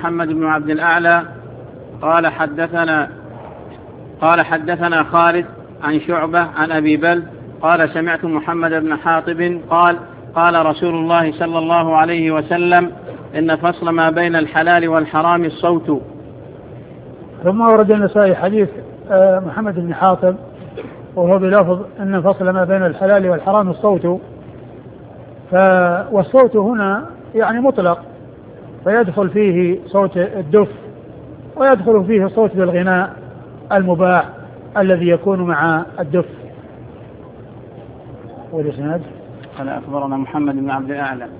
محمد بن عبد الأعلى قال حدثنا خالد عن شعبة عن أبي بلد قال سمعت محمد بن حاطب قال رسول الله صلى الله عليه وسلم إن فصل ما بين الحلال والحرام الصوت. ثم ورد النسائي حديث محمد بن حاطب وهو بلفظ إن فصل ما بين الحلال والحرام الصوت. والصوت هنا يعني مطلق، فيدخل فيه صوت الدف ويدخل فيه صوت بالغناء المباح الذي يكون مع الدف. قال أخبرنا محمد بن عبد الأعلى